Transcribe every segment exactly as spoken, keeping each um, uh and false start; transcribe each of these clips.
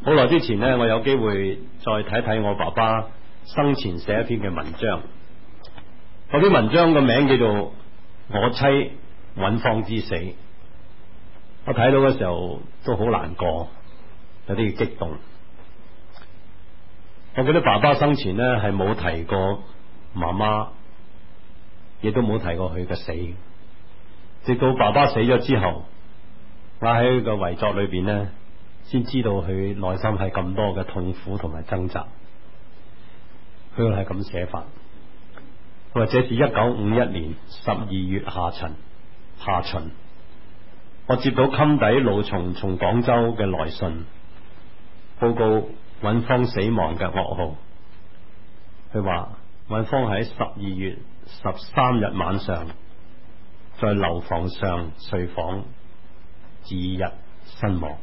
好耐之前呢，我有機會再睇睇我爸爸生前寫一篇嘅文章。嗰篇文章個名叫做《我妻尹芳之死》。我睇到嘅時候都好難過，有啲激動。我記得爸爸生前呢係冇提過媽媽，亦都冇提過佢嘅死。直到爸爸死咗之後，我喺佢嘅遺作裏邊呢，先知道佢內心係咁多嘅痛苦同埋掙扎。佢係咁寫法，佢話這是一九五一年十二月下旬，下旬，我接到襟底老松從廣州嘅來信，報告尹芳死亡嘅噩耗。佢話尹芳喺十二月十三日晚上在樓房上睡房，自縊身亡。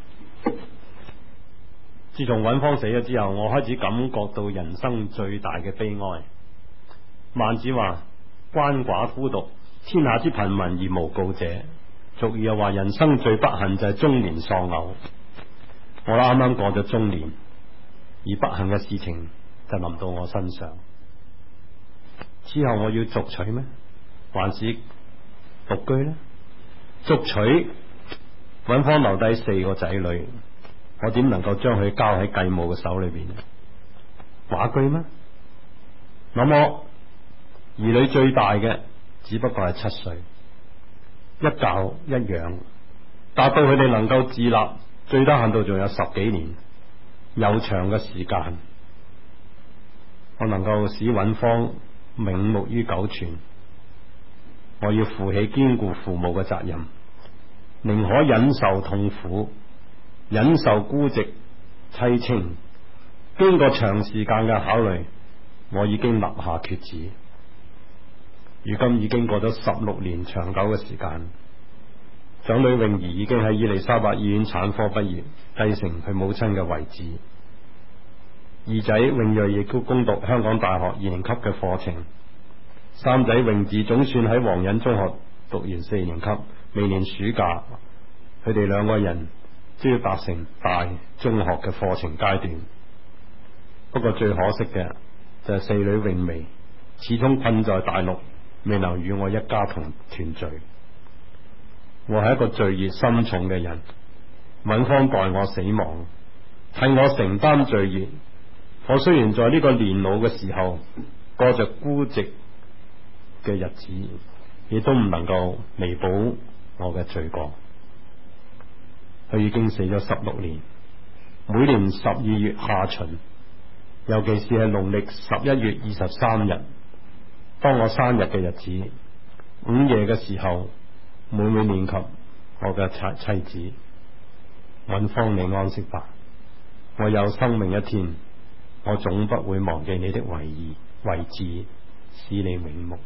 自從尹芳死咗之後，我開始感覺到人生最大嘅悲哀。孟子話：鰥寡孤獨，天下之貧民而無告者。俗語又話：人生最不幸就係中年喪偶。我啱啱過咗中年，而不幸嘅事情就臨到我身上。之後我要續娶咩？還是獨居呢？續娶，尹芳留低四個仔女，我點能夠將佢交喺繼母嘅手裏邊？寡居咩？那麼兒女最大嘅只不過係七歲，一教一養，達到佢哋能夠自立，最低限度仲有十幾年，悠長嘅時間，我能夠使尹芳銘目於九泉。我要負起堅固父母嘅責任，寧可忍受痛苦，忍受孤寂凄清。經過長時間嘅考慮，我已經立下決志。如今已經過咗十六年長久嘅時間，長女泳兒已經喺伊利沙伯醫院產科畢業，繼承佢母親嘅遺志。二仔泳睿亦都攻讀香港大學二年級嘅課程。三仔泳智總算喺皇仁中學讀完四年級，明年暑假佢哋兩個人都要達成大中學嘅課程階段。不過最可惜嘅就係四女泳薇始終困在大陸，未能與我一家同團聚。我係一個罪孽深重嘅人，尹芳代我死亡，替我承擔罪孽。我雖然在呢個年老嘅時候過着孤寂嘅日子，亦都唔能夠彌補我嘅罪過。佢已經死咗十六年，每年十二月下旬，尤其是係農曆十一月二十三日，當我生日嘅日子，午夜嘅時候，每每念及我嘅妻妻子尹芳，你安息吧，我有生命一天，我總不會忘記你的遺意遺志，使你永目。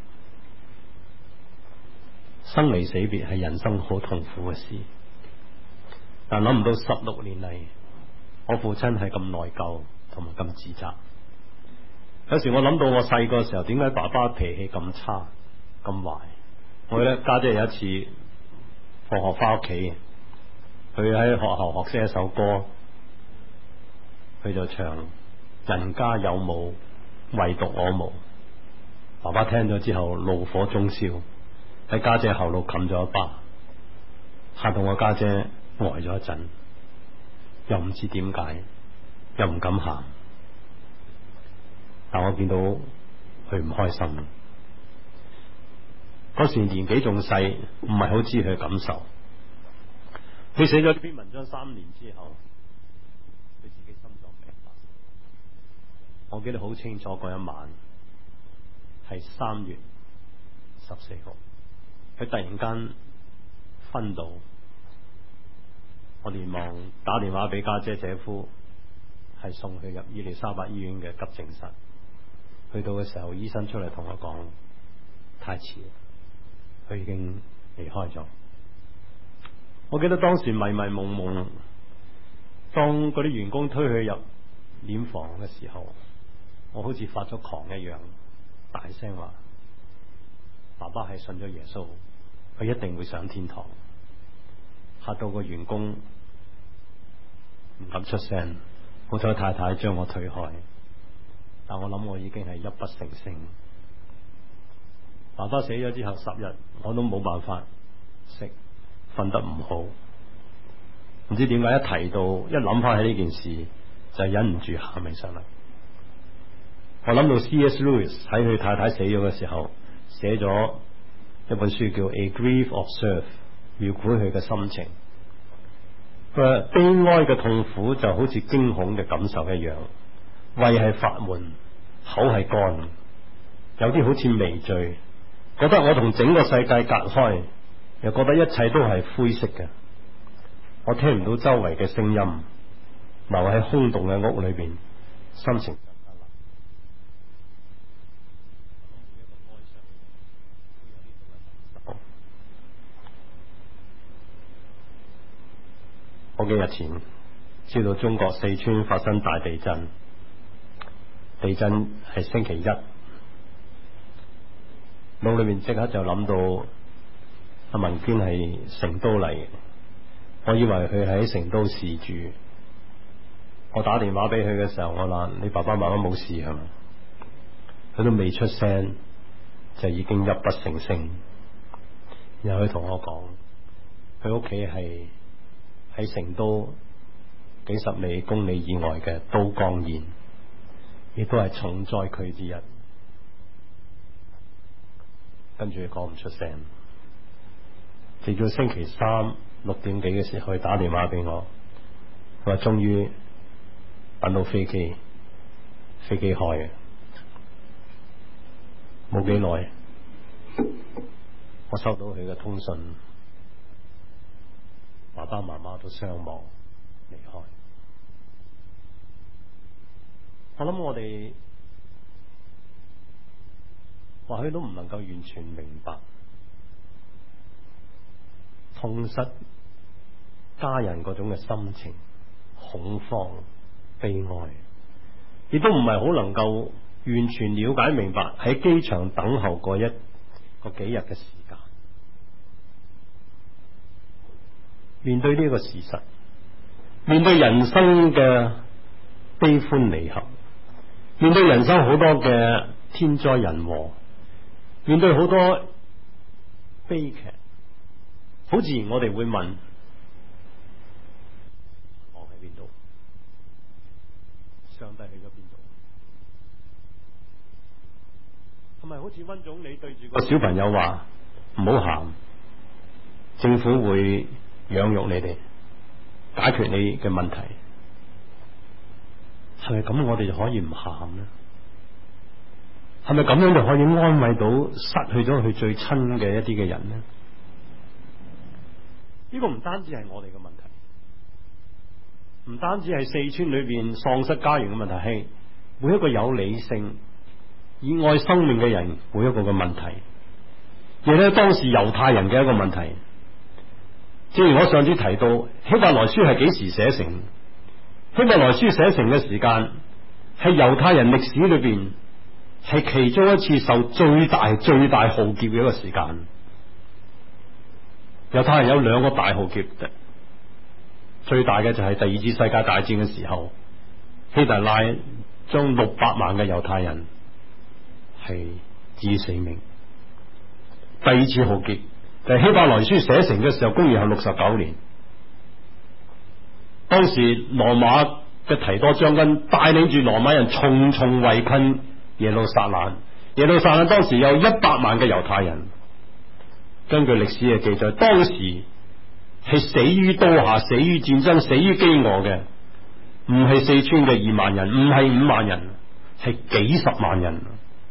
生離死別係人生好痛苦嘅事，但諗唔到十六年嚟，我父親係咁內疚同埋咁自責。有時我諗到我細個時候，點解爸爸脾氣咁差咁壞？我記得家姐有一次放學翻屋企，佢喺學校學識一首歌，佢就唱人家有母，唯獨我無。爸爸聽咗之後怒火中燒，喺家姐後腦冚咗一巴，嚇到我家姐呆咗一陣，又唔知點解，又唔敢喊。但我見到佢唔開心。嗰時年紀仲細，唔係好知佢嘅感受。佢寫咗呢篇文章三年之後，佢自己心臟病發。我記得好清楚，嗰一晚係三月十四號，佢突然間昏倒。我連忙打電話俾家姐姐夫，係送佢入伊利沙伯醫院嘅急症室。去到嘅時候，醫生出嚟同我講，太遲，佢已經離開咗。我記得當時迷迷蒙蒙，當嗰啲員工推佢入殮房嘅時候，我好似發咗狂一樣，大聲話：爸爸係信咗耶穌，佢一定會上天堂。嚇到個員工唔敢出聲， 好彩太太將我推開，但我諗我已經係泣不成聲。爸爸死咗之後十日，我都冇辦法食，瞓得唔好。唔知點解一提到一諗翻起呢件事，就係忍唔住喊起上嚟。我諗到 C S Lewis 喺佢太太死咗嘅時候，寫咗一本書叫《A Grief Observed》，描繪佢嘅心情。佢話悲哀嘅痛苦就好似驚恐嘅感受一樣，胃係發悶，口係乾，有啲好似微醉，覺得我同整個世界隔開，又覺得一切都係灰色嘅。我聽唔到周圍嘅聲音，留喺空洞嘅屋裏邊，心情我幾日前知道中國四川發生大地震，地震係星期一，腦裏面即刻就諗到阿文娟係成都嚟嘅，我以為佢喺成都試住。我打電話俾佢嘅時候，我話你爸爸媽媽冇事係嘛？佢都未出聲，就已經泣不成聲。然後佢同我講，佢屋企係喺成都幾十里公里以外嘅都江堰，亦都係重災區之一。跟住佢講唔出聲，直到星期三六點幾嘅時候，佢打電話俾我，佢話終於等到飛機，飛機開嘅，冇幾耐，我收到佢嘅通訊，爸爸媽媽都傷亡離開。我諗我哋或許都唔能夠完全明白痛失家人嗰種嘅心情，恐慌、悲哀，亦都唔係好能夠完全了解明白喺機場等候過一個幾日嘅時間。面對呢個事實，面對人生嘅悲歡離合，面對人生好多嘅天災人禍，面對好多悲劇，好自然我哋會問：我喺邊度？上帝去咗邊度？係咪好似溫總理對住個小朋友話唔好喊，政府會養育你哋，解決你嘅問題？係咪咁我哋就可以唔喊呢？係咪咁樣就可以安慰到失去咗佢最親嘅一啲嘅人呢？呢個唔單止係我哋嘅問題，唔單止係四川裏邊喪失家園嘅問題，係每一個有理性、以愛生命嘅人每一個嘅問題，亦都係當時猶太人嘅一個問題。正如我上次提到，希伯來書係幾時寫成？希伯來書寫成嘅時間係猶太人歷史裏邊係其中一次受最大最大浩劫嘅一個時間。猶太人有兩個大浩劫，最大嘅就係第二次世界大戰嘅時候，希特拉將六百萬嘅猶太人係置死命。第二次浩劫就係希伯來書寫成嘅時候，公元後六十九年，當時羅馬嘅提多將軍帶領住羅馬人重重圍困耶路撒冷。耶路撒冷當時有一百萬嘅猶太人。根據歷史嘅記載，當時係死於刀下、死於戰爭、死於飢餓嘅，唔係四川嘅二萬人，唔係五萬人，係幾十萬人。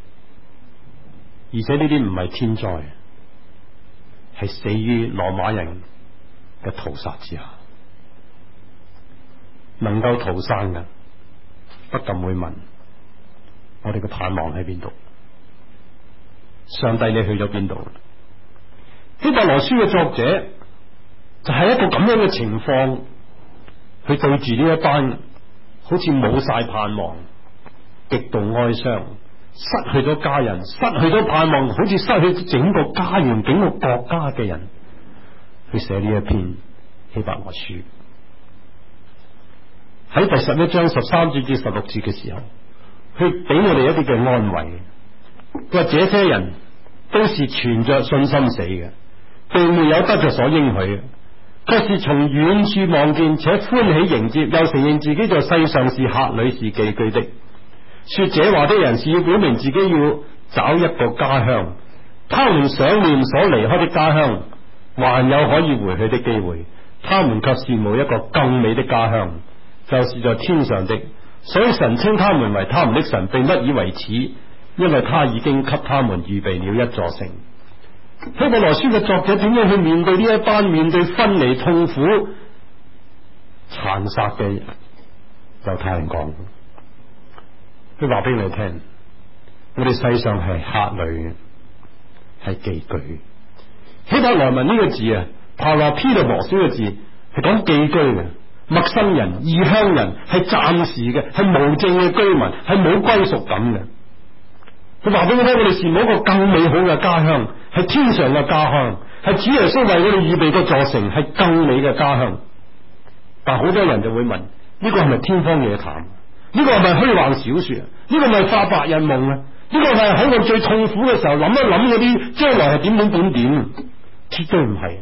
而且呢啲唔係天災，係死於羅馬人嘅屠殺之下。能夠逃生嘅，不禁會問：我哋嘅盼望喺邊度？上帝，你去咗邊度？希伯來書嘅作者就係一個咁樣嘅情況，去對住呢一班好似冇晒盼望、極度哀傷、失去咗家人、失去咗盼望，好似失去整個家園、整個國家嘅人，去寫呢一篇希伯來書。 喺第十一章十三節至十六節嘅時候，佢俾我哋一啲嘅安慰。佢話這些人都是存着信心死嘅，並沒有得着所應許嘅，卻是從遠處望見，且歡喜迎接，又承認自己在世上是客旅是寄居的。說這話的人是要表明自己要找一個家鄉，他們想念所離開的家鄉，還有可以回去的機會，他們卻羨慕一個更美的家鄉，就是在天上的。所以神稱他們為他們的神，並不以為恥，因為他已經給他們預備了一座城。希伯來書嘅作者點樣去面對呢一班面對分離痛苦殘殺嘅猶太人講？佢話俾你聽，我哋世上係客旅，係寄居。希伯來文呢個字啊，parapilamos呢個字係講寄居嘅，陌生人、異鄉人，係暫時嘅，係無證嘅居民，係冇歸屬感嘅。佢話俾我聽，我哋羨慕一個更美好嘅家鄉，係天上嘅家鄉，係主耶穌為我哋預備個座城，係更美嘅家鄉。但好多人就會問：呢個係咪天方夜譚？呢個係咪虛幻小說？呢個係咪發白日夢啊？呢個係喺我最痛苦嘅時候諗一諗嗰啲將來係點點點點？絕對唔係。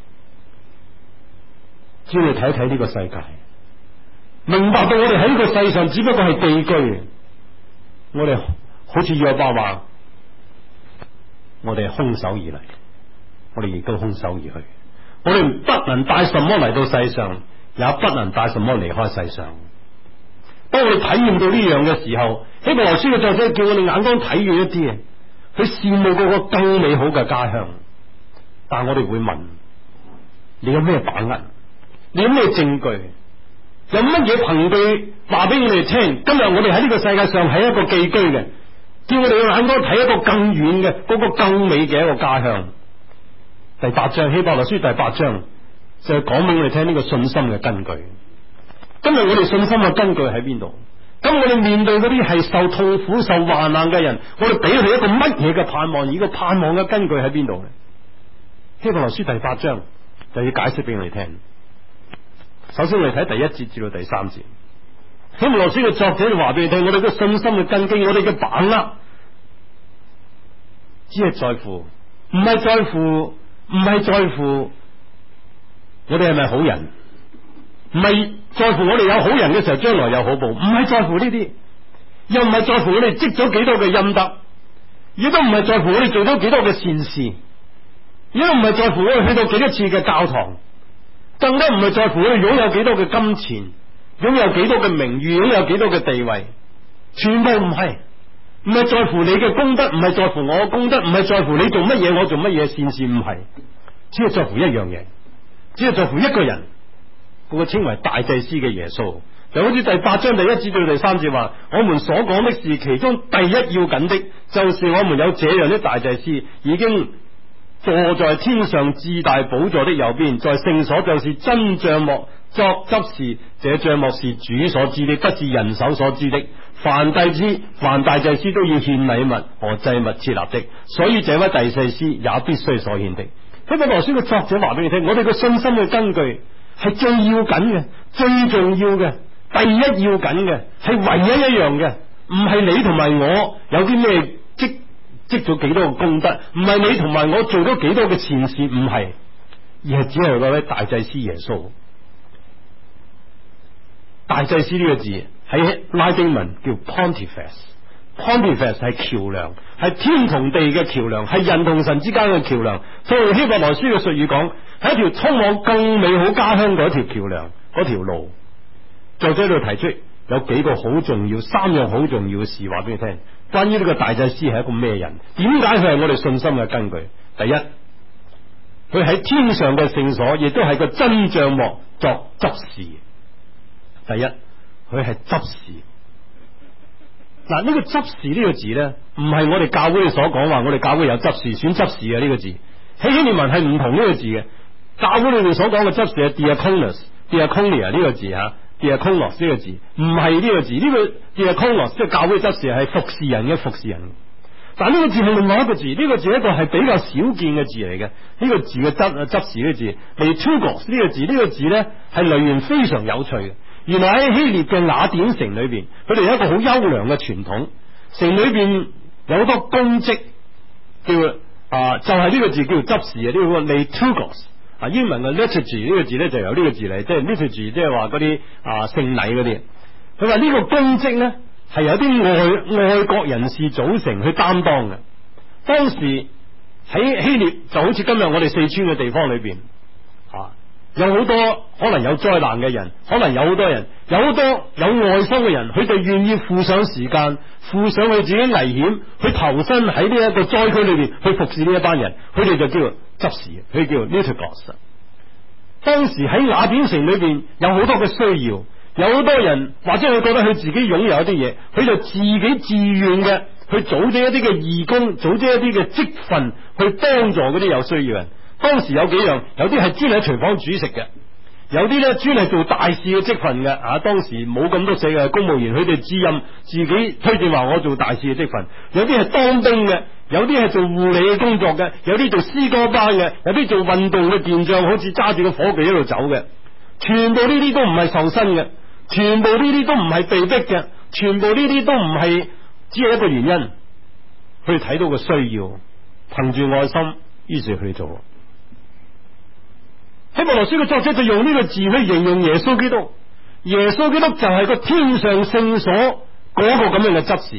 只要你睇睇呢個世界，明白到我哋喺呢個世上只不過係寄居。我哋好似約伯話，我哋係空手而嚟，我哋亦都空手而去。我哋不能帶什麼嚟到世上，也不能帶什麼離開世上。當我哋體驗到呢樣嘅時候，希伯來書嘅作者叫我哋眼光睇遠一啲啊，去羨慕嗰個更美好嘅家鄉。但我哋會問：你有咩把握？你有咩證據？有乜嘢憑據話俾我哋聽？今日我哋喺呢個世界上係一個寄居嘅，叫我哋嘅眼光睇一個更遠嘅、嗰個更美嘅一個家鄉。第八章希伯來書第八章就係講俾我哋聽呢個信心嘅根據。今日我哋信心嘅根據喺邊度？咁我哋面對嗰啲係受痛苦、受患難嘅人，我哋俾佢一個乜嘢嘅盼望？而個盼望嘅根據喺邊度呢？希伯來書第八章就要解釋俾我哋聽。首先我哋睇第一節至到第三節。希伯來書嘅作者就話俾你聽，我哋嘅信心嘅根基，我哋嘅把握，只係在乎，唔係在乎，唔係在乎我哋係咪好人，唔係在乎我哋有好人嘅時候將來有好報，唔係在乎呢啲，又唔係在乎我哋積咗幾多嘅陰德，亦都唔係在乎我哋做咗幾多嘅善事，亦都唔係在乎我哋去到幾多次嘅教堂，更加唔係在乎我哋擁有幾多嘅金錢，擁有幾多嘅名譽，擁有幾多嘅地位，全部唔係，唔係在乎你嘅功德，唔係在乎我嘅功德，唔係在乎你做乜嘢我做乜嘢善事，唔係，只係在乎一樣嘢，只係在乎一個人，嗰個稱為大祭司嘅耶穌。就好似第八章第一節到第三節話，我們所講的是其中第一要緊的，就是我們有這樣的大祭司，已經坐在天上至大寶座的右邊，在聖所就是真帳幕作執事，這帳幕是主所知的，不是人手所知的。凡祭司、凡大祭司都要獻禮物和祭物設立的，所以這位大祭司也必須所獻的。希伯來書嘅作者話俾你聽，我哋嘅信心嘅根據係最要緊嘅、最重要嘅、第一要緊嘅，係唯一一樣嘅，唔係你同埋我有啲咩積積咗幾多嘅功德，唔係你同埋我做咗幾多嘅善事，唔係，而係只係嗰位大祭司耶穌。大祭司呢個字喺拉丁文叫 Pontifex，Pontifex 係橋梁，係天同地嘅橋梁，係人同神之間嘅橋梁。所以希伯來書嘅術語講，係一條通往更美好家鄉嗰條橋梁，嗰條路。作者喺度提出有幾個好重要，三樣好重要嘅事話俾你聽。關於呢個大祭司係一個咩人？點解佢係我哋信心嘅根據？第一，佢喺天上嘅聖所，亦都係個真帳幕作執事。第一，佢係執事。嗱，呢個執事呢個字咧，唔係我哋教會所講話，我哋教會有執事選執事嘅呢個字，喺希臘文係唔同呢個字嘅。教會裏面所講嘅執事係 diakonos，diakonia 呢個字吓。diakonos 呢個字唔係呢個字，呢、這個 diakonos 即係教會執事係服侍人嘅服侍人。但呢個字係另外一個字，呢、這個字一個係比較少見嘅字嚟嘅。呢、這個字嘅執執事呢個字，嚟 tugos 呢個字，呢、這個字咧係來源非常有趣嘅。 原來喺希臘嘅雅典城裏邊，佢哋有一個好優良嘅傳統，城裏邊有好多公職，叫啊就係、是、呢個字叫做執事啊，呢、這個 liturgos 啊，英文嘅 liturgy 呢個字咧就由呢個字嚟，即係 liturgy 即係話嗰啲啊聖禮嗰啲。佢話呢個公職咧係有啲外外國人士組成去擔當嘅。當時喺希臘就好似今日我哋四川嘅地方裏邊啊。有好多可能有災難嘅人，可能有好多人，有好多有愛心嘅人，佢哋願意付上時間，付上佢自己危險，去投身喺呢一個災區裏邊去服侍呢一班人，佢哋就叫做執事，佢叫做 liturgos。當時喺雅典城裏邊有好多嘅需要，有好多人或者佢覺得佢自己擁有一啲嘢，佢就自己自願嘅去組織一啲嘅義工，組織一啲嘅職份去幫助嗰啲有需要人。當時有幾樣，有啲係專喺廚房煮食嘅，有啲咧專係做大事嘅職份嘅。啊，當時冇咁多社嘅公務員，佢哋自任自己推薦話我做大事嘅職份。有啲係當兵嘅，有啲係做護理嘅工作嘅，有啲做詩歌班嘅，有啲做運動嘅健將，好似揸住個火炬一路走嘅。全部呢啲都唔係受薪嘅，全部呢啲都唔係被逼嘅，全部呢啲都唔係只係一個原因，佢哋睇到個需要，憑住愛心，於是去做。希伯來書嘅作者就用呢個字去形容耶穌基督，耶穌基督就係個天上聖所嗰個咁樣嘅執事，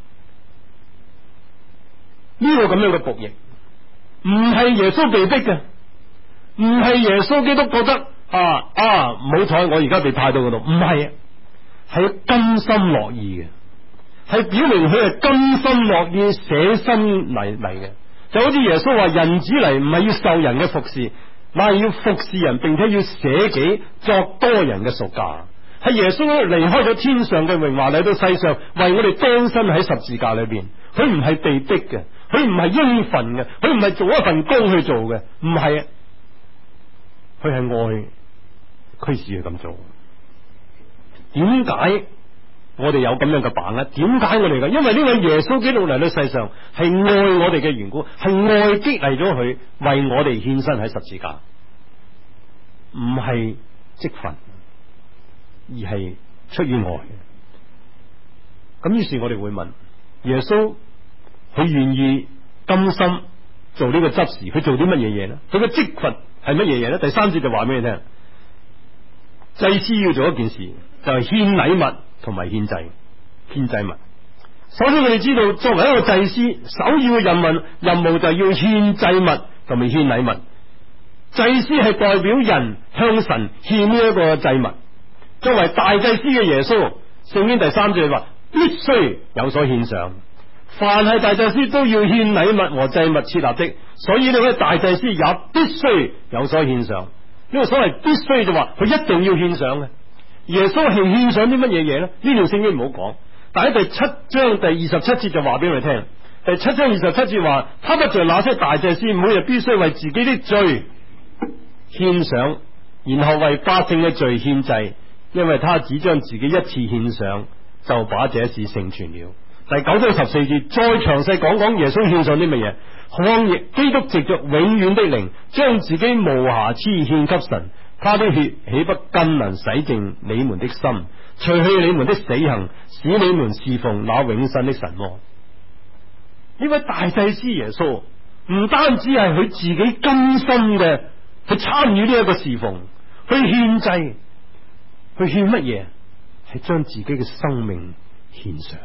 呢個咁樣嘅僕役，唔係耶穌被逼嘅，唔係耶穌基督覺得啊啊唔好彩我而家被派到嗰度，唔係，係甘心樂意嘅，係表明佢係甘心樂意捨身嚟嚟嘅，就好似耶穌話人子嚟唔係要受人嘅服侍，乃係要服侍人，並且要捨己作多人嘅贖價。係耶穌離開咗天上嘅榮華嚟到世上，為我哋釘身喺十字架裏邊。佢唔係被逼嘅，佢唔係應份嘅，佢唔係做一份工去做嘅，唔係啊，佢係愛驅使佢咁做。點解我哋有咁樣嘅把握？點解我哋嘅？因為呢位耶穌基督嚟到世上係愛我哋嘅緣故，係愛激勵咗佢為我哋獻身喺十字架，唔係職分，而係出於愛。咁於是我哋會問耶穌，佢願意甘心做呢個執事，佢做啲乜嘢嘢呢？佢嘅職分係乜嘢嘢呢？第三節就話俾你聽，祭司要做一件事，就係獻禮物同埋獻祭，獻祭物。首先，我哋知道作為一個祭司，首要嘅任務任務就係要獻祭物同埋獻禮物。祭司係代表人向神獻呢一個祭物。作為大祭司嘅耶穌，聖經第三節話必須有所獻上。凡係大祭司都要獻禮物和祭物設立的，所以呢位大祭司也必須有所獻上。呢個所謂必須就話佢一定要獻上嘅。耶穌係獻上啲乜嘢嘢呢？呢條聖經唔好講，但喺第七章第二十七節就話俾我哋聽。第七章二十七節話，他不像那些大祭司，每日必須為自己的罪獻上，然後為百姓嘅罪獻祭，因為他只將自己一次獻上，就把這事成全了。第九章十四節再詳細講講耶穌獻上啲乜嘢。抗疫基督藉着永遠的靈，將自己無瑕疵獻給神，他的血豈不更能洗淨你們的心，除去你們的死行，使你們侍奉那永生的神麼？呢位大祭司耶穌唔單止係佢自己甘心嘅去參與呢一個侍奉，去獻祭，去獻乜嘢？係將自己嘅生命獻上。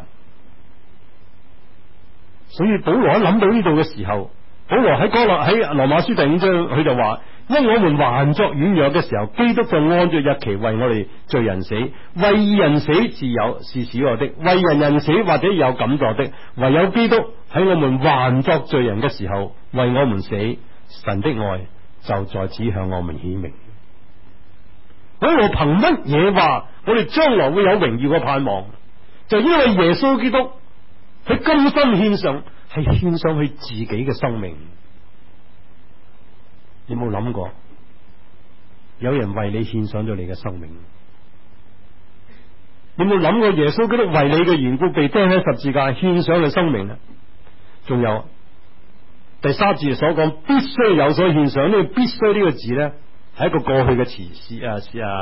所以保羅一諗到呢度嘅時候，保羅喺哥羅喺羅馬書第五章，佢就話：因我們還作軟弱嘅時候，基督就按着日期為我哋罪人死。為義人死自有是少有的，為人人死或者有敢作的，唯有基督喺我們還作罪人嘅時候為我們死，神的愛就在此向我們顯明。保羅憑乜嘢話我哋將來會有榮耀嘅盼望？就因為耶穌基督佢甘心獻上，係獻上佢自己嘅生命。你有冇諗過，有人為你獻上咗你嘅生命？你有冇諗過耶穌基督為你嘅緣故被釘喺十字架，獻上佢生命呢？仲有第三節所講必須有所獻上，呢個必須呢個字呢，係一個過去嘅詞啊啊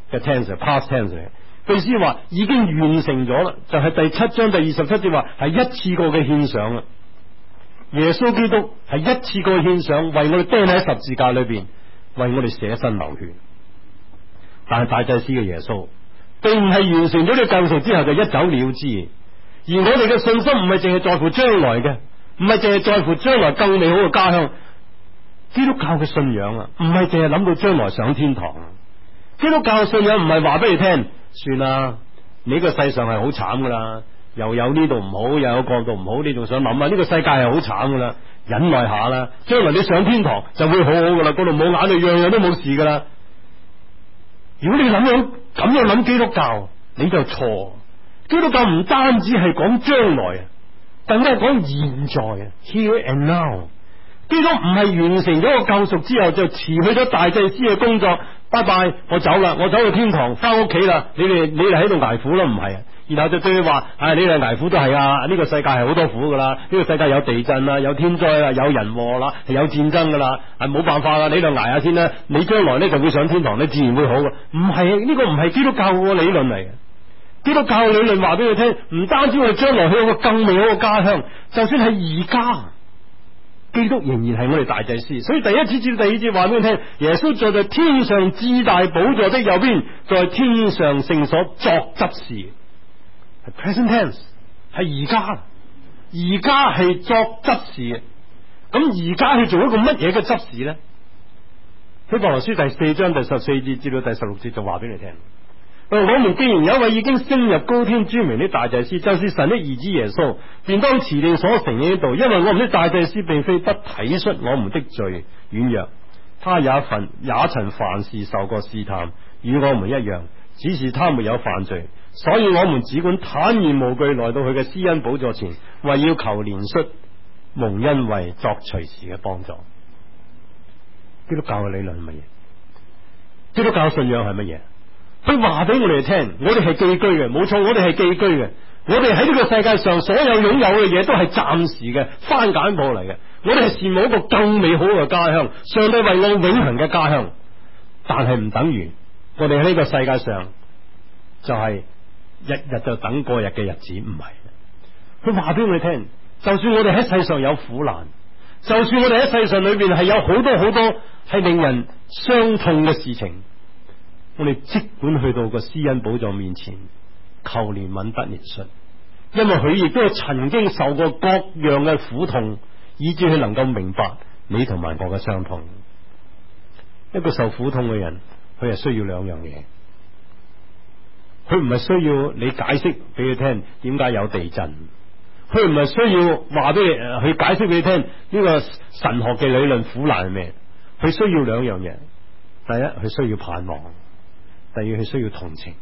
嘅 tense，past tense 嚟。意思話已經完成咗啦，就係、是、第七章第二十七節話係一次過嘅獻上啦。耶穌基督係一次過獻上，為我哋釘喺十字架裏邊，為我哋捨身流血。但係大祭司嘅耶穌，並唔係完成咗呢個救贖之後就一走了之。而我哋嘅信心唔係淨係在乎將來嘅，唔係淨係在乎將來更美好嘅家鄉。基督教嘅信仰啊，唔係淨係諗到將來上天堂。基督教嘅信仰唔係話俾你聽，算啦，你呢個世上係好慘噶啦，又有呢度唔好，又有嗰度唔好，你仲想諗啊？呢個世界係好慘噶啦，忍耐下啦，將來你上天堂就會好好噶啦，嗰度冇眼淚，樣樣都冇事噶啦。如果你諗樣咁樣諗基督教，你就錯。基督教唔單止係講將來啊，更加係講現在啊 ，here and now。基督唔係完成咗個救贖之後就辭去咗大祭司嘅工作，拜拜，我走啦，我走到天堂，翻屋企啦，你哋你哋喺度挨苦咯，唔係啊？然後就對佢話：，唉、哎，你哋挨苦都係啊，呢、這個世界係好多苦噶啦，呢、這個世界有地震啊，有天災啊，有人禍啦，係有戰爭噶啦，係冇辦法啦，你哋挨下先啦，你將來咧就會上天堂，你自然會好噶。唔係，呢、這個唔係基督教嘅理論嚟嘅。基督教理論話俾佢聽，唔單止我哋將來去一個更美好嘅家鄉，就算係而家。基督仍然係我哋大祭司，所以第一節至第二節話俾你聽，耶穌坐在天上至大寶座的右邊，在天上聖所作執事，係 present tense， 係而家，而家係作執事。咁而家去做一個乜嘢嘅執事呢？希伯來書第四章第十四節至到第十六節就話俾你聽。我們既然有一位已經升入高天尊榮的大祭司，就是神的兒子耶穌，便當持定所承認的道，因為我們的大祭司並非不體恤我們的罪軟弱，他也份也曾凡事受過試探，與我們一樣，只是他沒有犯罪，所以我們只管坦然無懼來到佢嘅施恩寶座前，為要求憐恤蒙恩惠作隨時嘅幫助。基督教嘅理論係乜嘢？基督教信仰係乜嘢？佢話俾我哋聽，我哋係寄居嘅，冇錯，我哋係寄居嘅。我哋喺呢個世界上所有擁有嘅嘢都係暫時嘅，番簡報嚟嘅。我哋係羨慕一個更美好嘅家鄉，上帝為我永恆嘅家鄉。但係唔等於我哋喺呢個世界上就係日日就等過日嘅日子，唔係。佢話俾我哋聽，就算我哋喺世上有苦難，就算我哋喺世上裏邊係有好多好多係令人傷痛嘅事情，我哋即管去到個施恩寶座面前求憐憫得憐恤，因為佢亦都係曾經受過各樣嘅苦痛，以致佢能夠明白你同埋我嘅傷痛。一個受苦痛嘅人，佢係需要兩樣嘢，佢唔係需要你解釋俾佢聽點解有地震，佢唔係需要話俾你去解釋俾你聽呢個神學嘅理論苦難係咩，佢需要兩樣嘢。第一，佢需要盼望。第二，佢需要同情。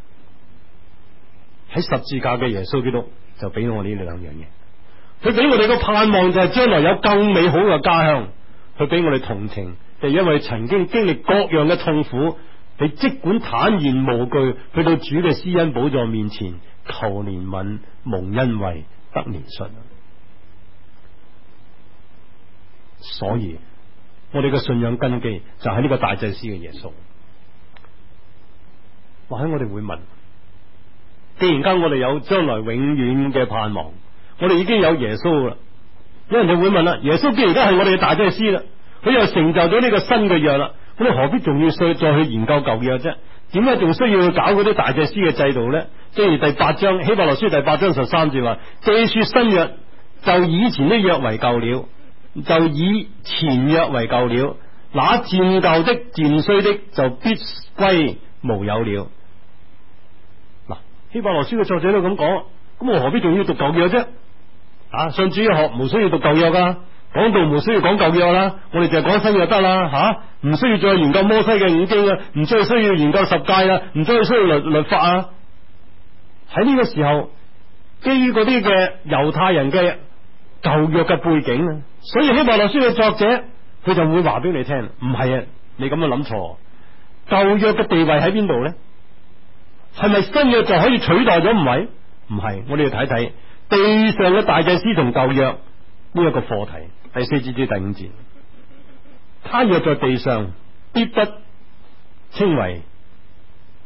喺十字架嘅耶穌基督就俾我呢兩樣嘢，佢俾我哋個盼望就係將來有更美好嘅家鄉，佢俾我哋同情，就因為曾經經歷各樣嘅痛苦，你即管坦然無懼去到主嘅施恩寶座面前求憐憫蒙恩惠得憐恤。所以我哋嘅信仰根基就喺呢個大祭司嘅耶穌。或者我哋會問，既然間我哋有將來永遠嘅盼望，我哋已經有耶穌啦，有人就會問啦，耶穌既然而家係我哋嘅大祭司啦，佢又成就咗呢個新嘅約啦，咁你何必仲要再再去研究舊約啫？點解仲需要去搞嗰啲大祭司嘅制度呢？正如第八章希伯來書第八章十三節話，既說新約，就以前的約為舊了，就以前約為舊了，那漸舊的漸衰的就必歸無有了。希伯來書嘅作者都咁講，咁我何必仲要讀舊約啫？啊，信主學唔需要讀舊約噶，講道唔需要講舊約啦，我哋就係講新約得啦，吓、啊，唔需要再研究摩西嘅五經啊，唔再需要研究十誡啦，唔再需要律律法啊。喺呢個時候，基於嗰啲嘅猶太人嘅舊約嘅背景啊，所以希伯來書嘅作者佢就會話俾你聽，唔係啊，你咁樣諗錯，舊約嘅地位喺邊度咧？係咪新約就可以取代咗？唔係，唔係，我哋要睇睇地上嘅大祭司同舊約呢一個課題。第四節至第五節，他若在地上，必不稱為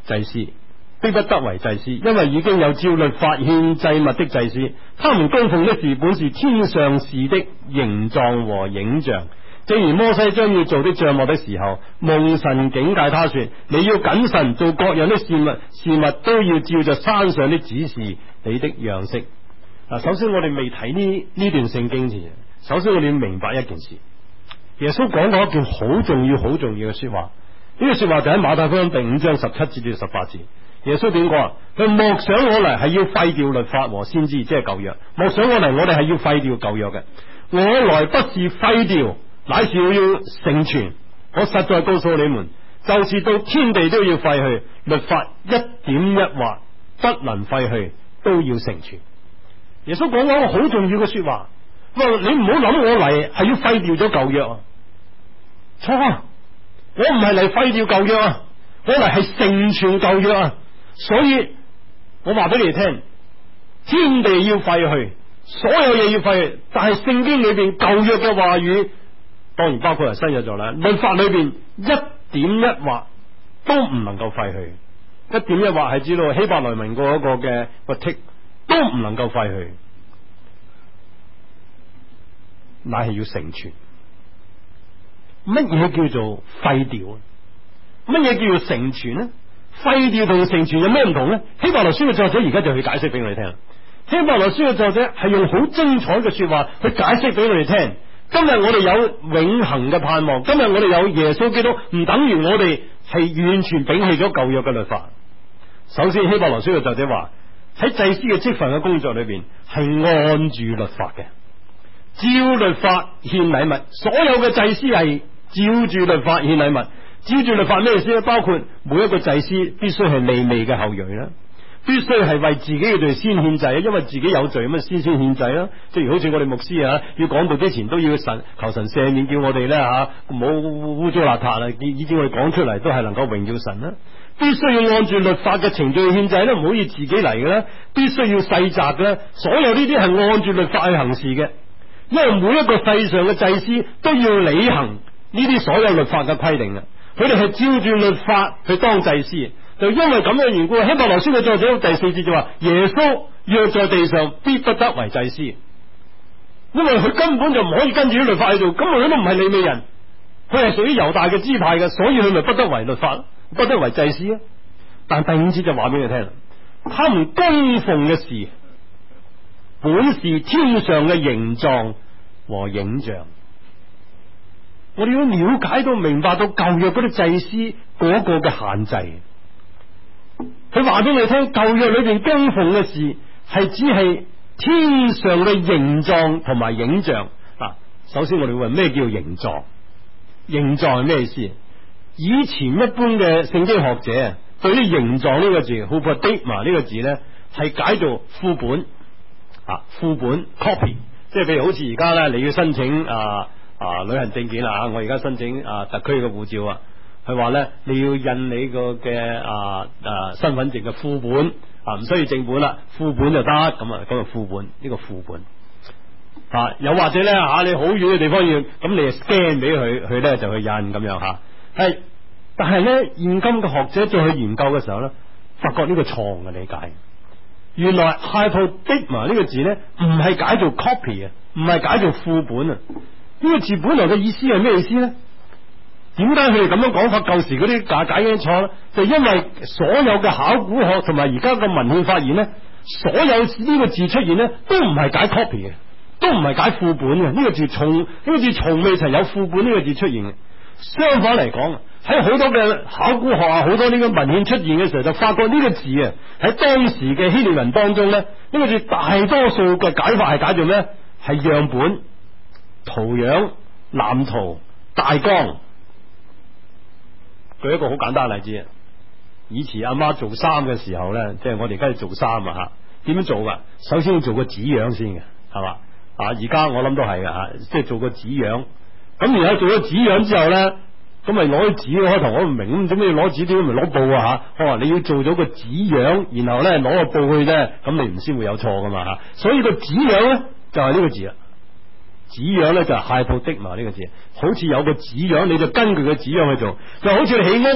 祭司，必不得為祭司，因為已經有照律法獻祭物的祭司，他們供奉的事本是天上事的形狀和影像。正如摩西將要做的帳幕的時候，蒙神警戒他說：你要謹慎做各樣的事物，事物都要照着山上的指示你的樣式。嗱，首先我哋未睇呢呢段聖經前，首先我哋要明白一件事，耶穌講過一件好重要、好重要嘅說話。呢句說話就喺馬太福音第五章十七節至十八節。耶穌點講啊？佢莫想我嚟係要廢掉律法和先知，即係舊約。莫想我嚟，我哋係要廢掉舊約嘅。我來不是廢掉，乃是要成全。我實在告訴你們，就是到天地都要廢去，律法一點一劃不能廢去，都要成全。耶穌講咗一個好重要嘅說話，話你唔好諗我嚟係要廢掉咗舊約啊！錯啊！我唔係嚟廢掉舊約啊，我嚟係成全舊約啊！所以我話俾你哋聽，天地要廢去，所有嘢要廢去，但係聖經裏邊舊約嘅話語，當然包括係新約咗啦。律法裏邊一點一劃都唔能夠廢去，一點一劃係知道希伯來文嗰個嘅個 tick 都唔能夠廢去，乃係要成全。乜嘢叫做廢掉啊？乜嘢叫做成全呢？廢掉同成全有咩唔同呢？希伯來書嘅作者而家就去解釋俾我哋聽。希伯來書嘅作者係用好精彩嘅說話去解釋俾我哋聽。今日我哋有永恆嘅盼望，今日我哋有耶穌基督，唔等於我哋係完全摒棄咗舊約嘅律法。首先，希伯來書嘅作者話喺祭司嘅職份嘅工作裏邊係按住律法嘅，照律法獻禮物。所有嘅祭司係照住律法獻禮物。照住律法咩意思咧？包括每一個祭司必須係利未嘅後裔啦，必須係為自己嘅罪先獻祭啊，因為自己有罪咁啊，先先獻祭啦。即係好似我哋牧師啊，要講道之前都要神求神赦免，叫我哋咧吓唔好污糟邋遢啊，以至我哋講出嚟都係能夠榮耀神啦。必須要按住律法嘅程序去獻祭咧，唔可以自己嚟嘅啦，必須要細雜嘅啦。所有呢啲係按住律法去行事嘅，因為每一個世上嘅祭司都要履行呢啲所有律法嘅規定嘅。佢哋係照住律法去當祭司，就因為咁嘅緣故，希伯來書嘅作者第四節就話：耶穌若在地上，必不得為祭司，因為佢根本就唔可以跟住啲律法去做，根本佢都唔係利未人，佢係屬於猶大嘅支派嘅，所以佢咪不得為律法，不得為祭司啊。但第五節就話俾你聽啦，他們供奉嘅事，本是天上嘅形狀和影像。我哋要了解到明白到舊約嗰啲祭司嗰個嘅限制。佢話俾你聽，舊約裏邊供奉嘅事係只係天上嘅形狀同埋影像。嗱，首先我哋會問咩叫形狀？形狀係咩意思？以前一般嘅聖經學者對於形狀呢個字 hupodeigma 呢個字咧係解做副本啊，副本 copy， 即係譬如好似而家咧你要申請啊。啊！旅行證件啊！我而家申請啊特區嘅護照啊，佢話咧你要印你個嘅啊啊身份證嘅副本啊，唔需要正本啦，副本就得咁啊，咁啊副本呢、這個副本啊，又或者咧吓、啊、你好遠嘅地方要，咁你就 scan 俾佢，佢咧就去印咁樣吓。係、啊，但係咧現今嘅學者再去研究嘅時候咧，發覺呢個錯誤嘅理解。原來 hypodeigma 呢個字咧唔係解做 copy 啊，唔係解做副本啊。呢個字本來嘅意思係咩意思呢？點解佢哋咁樣講法？舊時嗰啲解解已經錯啦，就因為所有嘅考古學同埋而家嘅文獻發現呢，所有呢個字出現呢，都唔係解 copy 嘅，都唔係解副本嘅。呢個字從呢個字從未曾有副本呢個字出現嘅。相反嚟講，喺好多嘅考古學啊，好多呢個文獻出現嘅時候，就發覺呢個字啊喺當時嘅希臘人當中呢，呢個字大多數嘅解法係解做咩？係樣本。圖樣、藍圖、大綱。舉一個好簡單嘅例子，以前阿媽做衫嘅時候咧，即係我哋而家要做衫啊吓，點樣做噶？首先要做個紙樣先嘅，係嘛？啊，而家我諗都係嘅吓，即係做個紙樣。咁然後做咗紙樣之後咧，咁咪攞啲紙，開頭我唔明，咁點解要攞紙？點解咪攞布啊吓？我話你要做咗個紙樣，然後咧攞個布去啫，咁你唔先會有錯噶嘛吓。所以個紙樣咧就係呢個字啦。紙樣咧就係 hypodeigma 呢個字，好似有個紙樣，你就根據個紙樣去做，就好似你起屋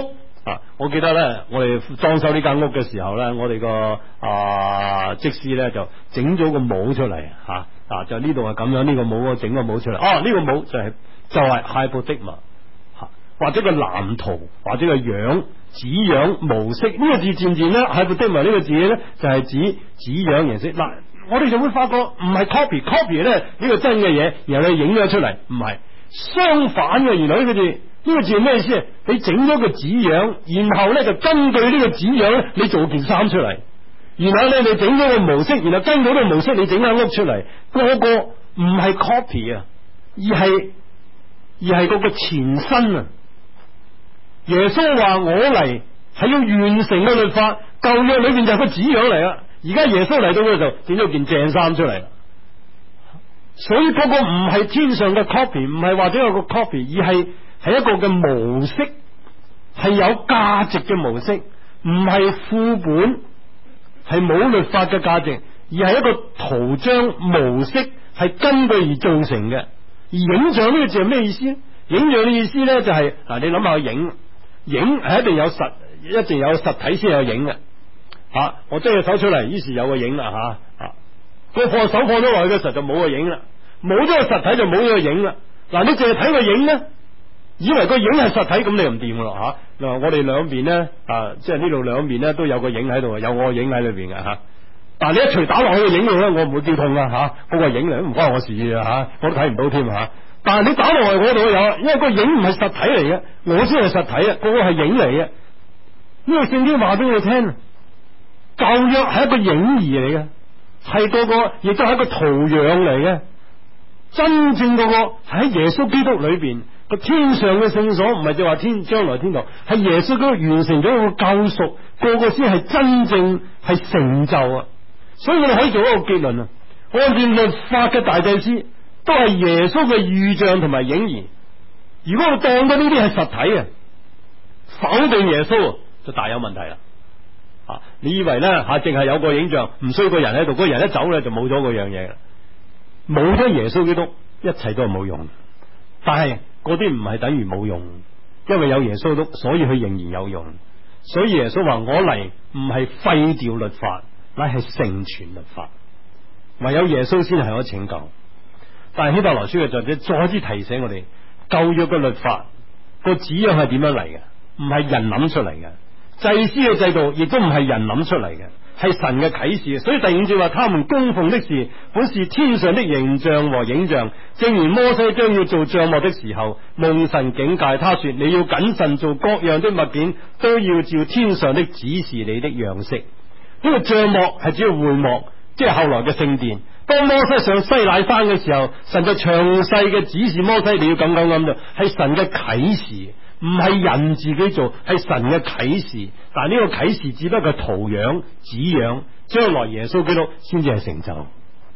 啊！我記得咧，我哋裝修呢間屋嘅時候咧，我哋個啊則師咧就整咗個帽出嚟吓，啊就呢度係咁樣，呢、這個帽我整個帽出嚟，哦、啊、呢、這個帽就係、是、就係 hypoderma 吓，或者個藍圖，或者個樣紙樣模式，呢、這個字漸漸咧 hypoderma 呢個字咧就係、是、指紙樣形式。嗱、啊，我哋就會發覺唔係 copy，copy 咧呢個真嘅嘢，然後你影咗出嚟，唔係相反嘅，原來呢個字。呢個字係咩意思？你整咗個紙樣，然後咧就根據呢個紙樣咧，你做件衫出嚟，然後咧你整咗個模式，然後根據呢個模式你整間屋出嚟，個個唔係 copy 啊，而係而係嗰個前身啊。耶穌話我嚟係要完成嘅律法，舊約裏邊就係個紙樣嚟啊，而家耶穌嚟到嘅時候整咗件正衫出嚟，所以嗰個唔係天上嘅 copy， 唔係或者有個 copy， 而係。係一個嘅模式，係有價值嘅模式，唔係副本，係冇律法嘅價值，而係一個圖章模式，係根據而造成嘅。而影像呢個字係咩意思咧？影像嘅意思咧就係、是、嗱，你諗下影，影係一定有實，一定有實體先有影嘅。吓、啊，我將隻手出嚟，於是有個影啦吓，啊，個放手放咗落去嘅時候就冇個影啦，冇咗個實體就冇咗個影啦。嗱，你淨係睇個影咧，以為個影係實體，咁你又唔掂咯吓。嗱、啊，我哋兩邊咧啊，即係呢度兩邊咧都有個影喺度，有我個影喺裏邊嘅吓。但係你一錘打落去個影度咧，我唔會叫痛啊吓，嗰個影嚟都唔關我事啊吓，我都睇唔到添吓。但係你打落去我度有，因為個影唔係實體嚟嘅，我先係實體啊，嗰個係影嚟嘅。呢個聖經話俾你聽，舊約係一個影兒嚟嘅，係個個亦都係一個圖樣嚟嘅。真正嗰個喺耶穌基督裏邊個天上嘅聖所，唔係就話天將來天堂，係耶穌基督完成咗個救贖，個個先係真正係成就啊！所以我哋可以做一個結論啊，按照律法嘅大祭司都係耶穌嘅預像同埋影兒。如果我當咗呢啲係實體啊，否定耶穌就大有問題啦！啊，你以為咧吓淨係有個影像，唔需要個人喺度，個人一走咧就冇咗嗰樣嘢啦。冇咗耶穌基督，一切都係冇用。但係嗰啲唔係等於冇用，因為有耶穌基督，所以佢仍然有用。所以耶穌話：我嚟唔係廢掉律法，乃係成全律法。唯有耶穌先係可拯救。但係希伯來書嘅作者再一次提醒我哋，舊約嘅律法個指引係點樣嚟嘅？唔係人諗出嚟嘅。祭司嘅制度亦都唔係人諗出嚟嘅，係神嘅啟示。所以第五節話：他們供奉的事本是天上的形象和影像，正如摩西將要做帳幕的時候，蒙神警戒他說：你要謹慎做各樣的物件，都要照天上的指示你的樣式。呢、這個帳幕係主要會幕，即係後來嘅聖殿。當摩西上西乃山嘅時候，神就詳細嘅指示摩西你要咁咁咁，就係神嘅啟示。唔係人自己做，係神嘅啟示。但係呢個啟示只不過係圖樣、紙樣，將來耶穌基督先至係成就。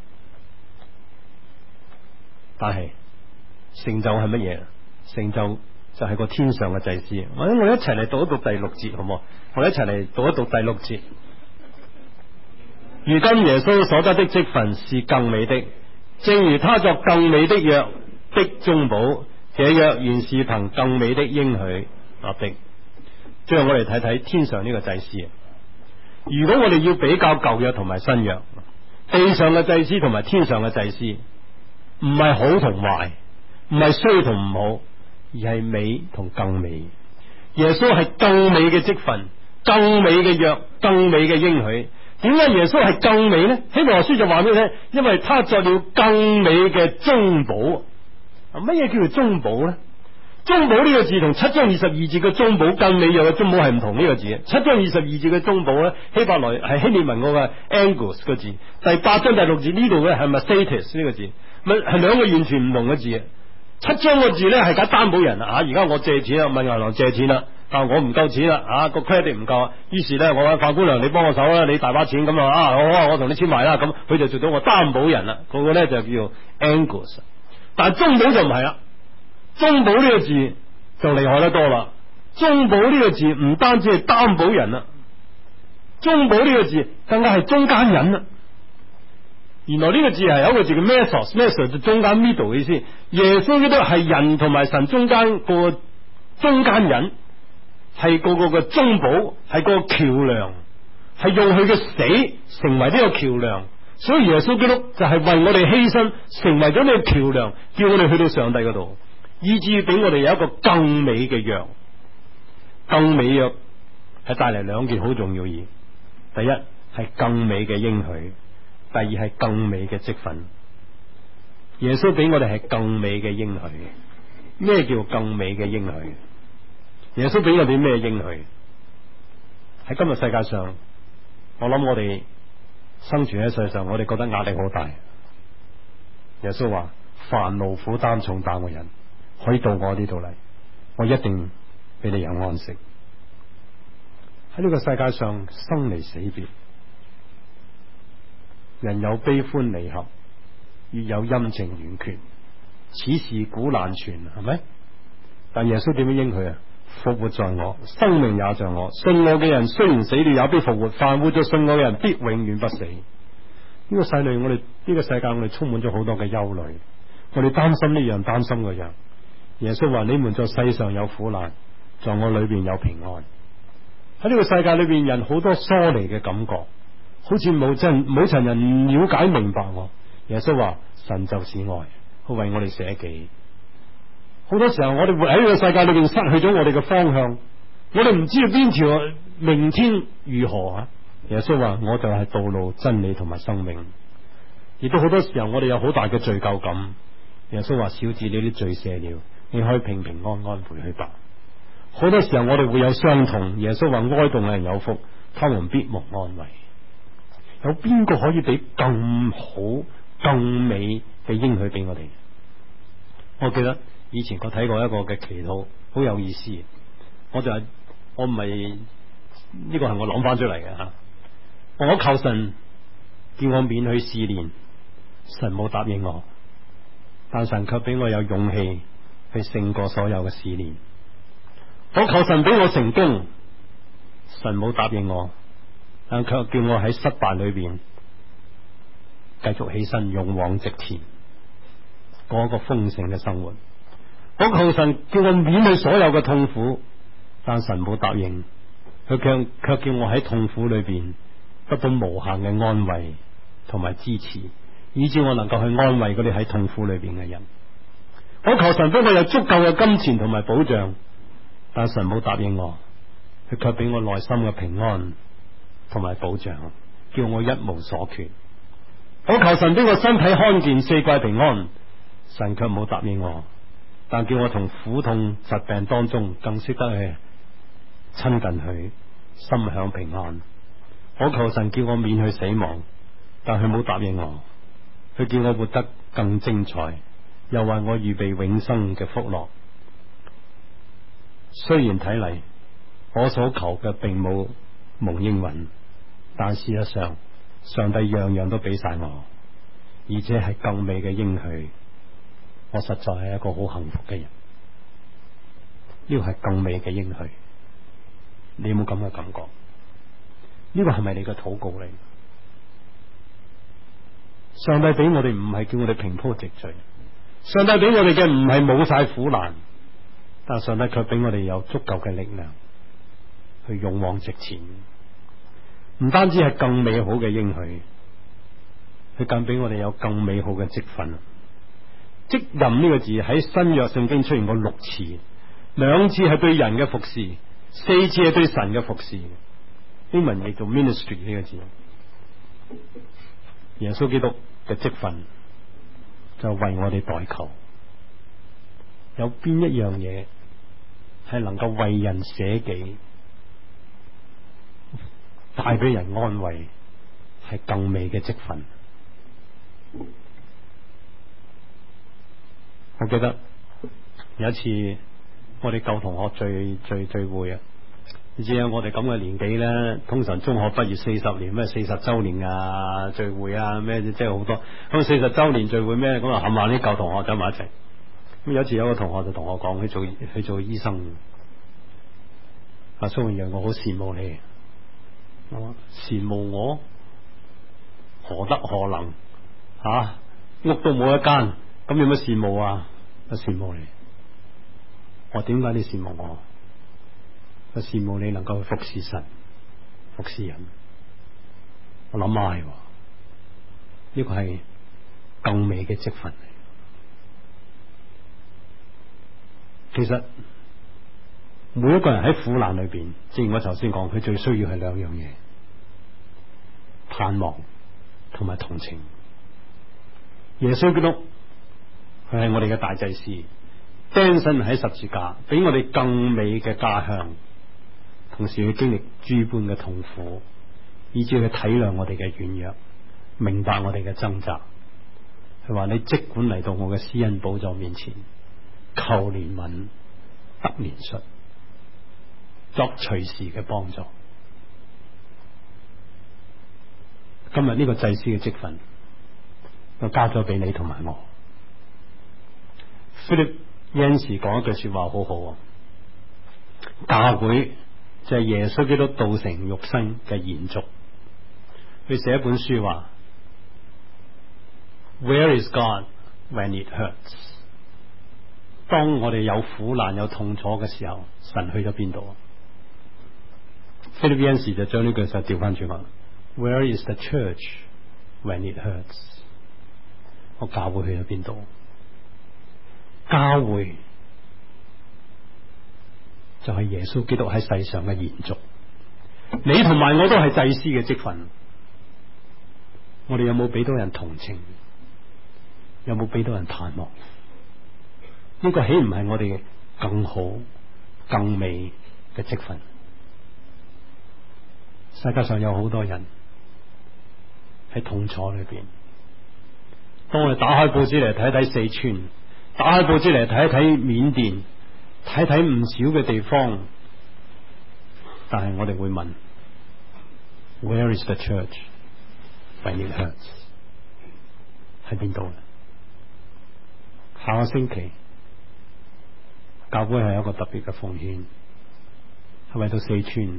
但係成就係乜嘢？成就就係個天上嘅祭司。我哋一齊嚟讀一讀第六節，好唔好？我哋一齊嚟讀一讀第六節。如今耶穌所得的職分是更美的，正如他作更美的約的中保。這約原是憑更美的應許立的。最後我哋睇睇天上呢個祭司。如果我哋要比較舊約同埋新約，地上嘅祭司同埋天上嘅祭司，唔係好同壞，唔係衰同唔好，而係美同更美。耶穌係更美嘅職分，更美嘅約，更美嘅應許。點解耶穌係更美呢？希伯來書就話俾你聽，因為他作了更美嘅中保。乜嘢叫做中保咧？中保呢個字同七章二十二節嘅中保更美約嘅中保係唔同呢個字。七章二十二節嘅中保咧，希伯來係希臘文嗰個 angus 個字。第八章第六節呢度嘅係 mastatus 呢個字，咪係兩個完全唔同嘅字。七章個字咧係解擔保人啊，而家我借錢啦，問銀行借錢啦，但係我唔夠錢啦，啊個 credit 唔夠，於是咧我話法官娘你幫我手啦，你大把錢咁啊，好啊，我同你簽埋啦，咁佢就做到我擔保人啦，嗰個咧就叫 angus。但係中保就唔係啦，中保呢個字就厲害得多啦。中保呢個字唔單止係擔保人啦，中保呢個字更加係中間人啦。原來呢個字係有一個字叫 mesos，mesos 就中間 middle 嘅意思。耶穌基督係人同埋神中間個中間人， 係個個嘅中保，係個橋梁，係用佢嘅死成為呢個橋梁。所以耶穌基督就係為我哋犧牲，成為咗呢個橋梁，叫我哋去到上帝嗰度，以至俾我哋有一個更美嘅約。更美約係帶嚟兩件好重要嘢，第一係更美嘅應許，第二係更美嘅職分。耶穌俾我哋係更美嘅應許。咩叫更美嘅應許？耶穌俾我哋咩應許？喺今日世界上，我諗我哋生存喺世上，我哋覺得壓力好大。耶穌話：凡勞苦擔重擔嘅人，可以到我呢度嚟，我一定俾你有安息。喺呢個世界上，生離死別，人有悲歡離合，亦有陰晴圓缺，此事古難全，係咪？但耶穌點樣應許啊？復活在我，生命也在我。信我嘅人雖然死了，也必復活；凡活着信我嘅人，必永遠不死。呢、這個世代，我哋呢、這個世界，我哋充滿咗好多嘅憂慮，我哋擔心呢樣，擔心嗰樣。耶穌話：你們在世上有苦難，在我裏邊有平安。喺呢個世界裏邊，人好多疏離嘅感覺，好似冇真冇曾人了解明白我。耶穌話：神就是愛，佢為我哋捨己。好多時候，我哋活喺呢個世界裏邊，失去咗我哋嘅方向，我哋唔知道邊條明天如何啊！耶穌話：我就係道路、真理同埋生命。亦都好多時候，我哋有好大嘅罪疚感。耶穌話：小子，你啲罪赦了，你可以平平安安回去吧。好多時候，我哋會有傷痛。耶穌話：哀慟嘅人有福，他們必蒙安慰。有邊個可以俾更好、更美嘅應許俾我哋？我記得以前我睇過一個嘅祈禱，好有意思。我就係、是、我唔係呢個係我諗翻出嚟嘅吓。我求神叫我免去試煉，神冇答應我，但神卻俾我有勇氣去勝過所有嘅試煉。我求神俾我成功，神冇答應我，但卻叫我喺失敗裏邊繼續起身，勇往直前，過一個豐盛嘅生活。我求神叫我免去所有嘅痛苦，但神冇答應，佢卻卻叫我喺痛苦裏邊得到無限嘅安慰同埋支持，以致我能夠去安慰嗰啲喺痛苦裏邊嘅人。我求神俾我有足夠嘅金錢同埋保障，但神冇答應我，佢卻俾我內心嘅平安同埋保障，叫我一無所缺。我求神俾我身體康健，四季平安，神卻冇答應我，但叫我同苦痛疾病當中更識得去親近佢，心享平安。我求神叫我免去死亡，但佢冇答應我，佢叫我活得更精彩，又為我預備永生嘅福樂。雖然睇嚟我所求嘅並冇蒙應允，但事實上上帝樣樣都俾晒我，而且係更美嘅應許。我實在係一個好幸福嘅人。呢個係更美嘅應許，你有冇咁嘅感覺？呢個係咪你嘅禱告嚟？上帝俾我哋唔係叫我哋平鋪直敘，上帝俾我哋嘅唔係冇晒苦難，但上帝卻俾我哋有足夠嘅力量去勇往直前。唔單止係更美好嘅應許，佢更俾我哋有更美好嘅職分。職任呢個字喺新約聖經出現過六次，兩次係對人嘅服侍，四次係對神嘅服侍。英文譯做 ministry 呢個字。耶穌基督嘅職分就為我哋代求。有邊一樣嘢係能夠為人捨己，帶俾人安慰，係更美嘅職分？我記得有一次我哋舊同學聚聚聚會啊，你知啊，我哋咁嘅年紀咧，通常中學畢業四十年咩四十周年啊聚會啊咩，即係好多咁四十周年聚會咩咁啊，冚唪唥啲舊同學走埋一齊。咁有一次有個同學就同我講，佢做佢做醫生，阿蘇榮陽，我好羨慕你，我羨慕我何德何能吓、啊，屋都冇一間，咁有乜羨慕啊？我羨慕你。我點解你羨慕我？ 我羨慕你能夠服侍神、服侍人。我諗下係，呢個係更美嘅職分。其實每一個人喺苦難裏邊，正如我頭先講，佢最需要係兩樣嘢：盼望同埋同情。耶穌基督佢係我哋嘅大祭司，釘身喺十字架，俾我哋更美嘅家鄉，同時佢經歷諸般嘅痛苦，以至佢體諒我哋嘅軟弱，明白我哋嘅掙扎。佢話：你即管嚟到我嘅施恩寶座面前，求憐憫，得憐恤，作隨時嘅幫助。今日呢個祭司嘅職分，我交咗俾你同埋我。Philip Yancey 講一句說話好好啊，教會就係耶穌基督道成肉身嘅延續。佢寫一本書話 Where is God when it hurts？ 當我哋有苦難有痛楚嘅時候，神去咗邊度？Philip Yancey 就將呢句就調翻轉話 Where is the church when it hurts？ 我教會去咗邊度？教會就係耶穌基督喺世上嘅延續。你同埋我都係祭司嘅職分。我哋有冇俾到人同情？有冇俾到人盼望？呢個豈唔係我哋更好更美嘅職分？世界上有好多人喺痛楚裏邊。當我哋打開報紙嚟睇睇四川，打開報紙嚟睇一睇緬甸，睇睇唔少嘅地方，但係我哋會問 Where is the church when it hurts？ 喺邊度？下個星期教會係一個特別嘅奉獻，係為到四川。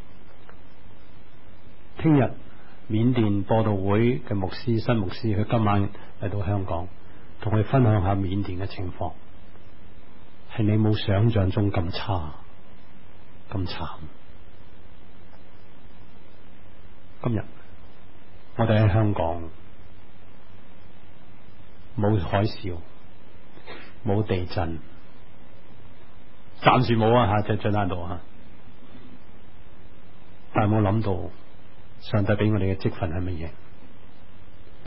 聽日緬甸播道會嘅牧師新牧師，佢今晚嚟到香港，同佢分享下緬甸嘅情況，係你冇想象中咁差咁慘。今日我哋喺香港冇海嘯，冇地震，暫時冇啊吓，即係進喺度吓。但係冇諗到上帝俾我哋嘅職分係乜嘢？